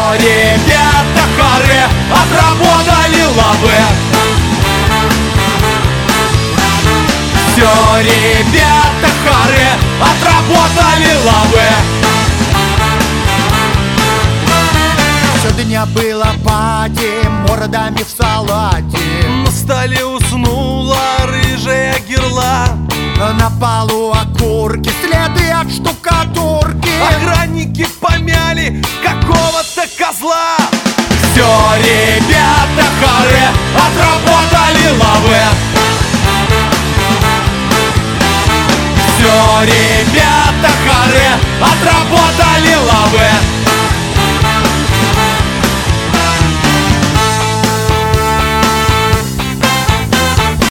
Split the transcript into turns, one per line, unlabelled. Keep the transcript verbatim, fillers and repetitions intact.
ребята харе отработали лавы. Все, ребята харе отработали лавы.
Сегодня было пати, мордами в салате.
На столе уснула рыжая герла.
На полу окурки, следы от штукатурки.
Охранники помяли какого-то козла. Все, ребята харе отработали лавы. Все, ребята харе отработали лавы.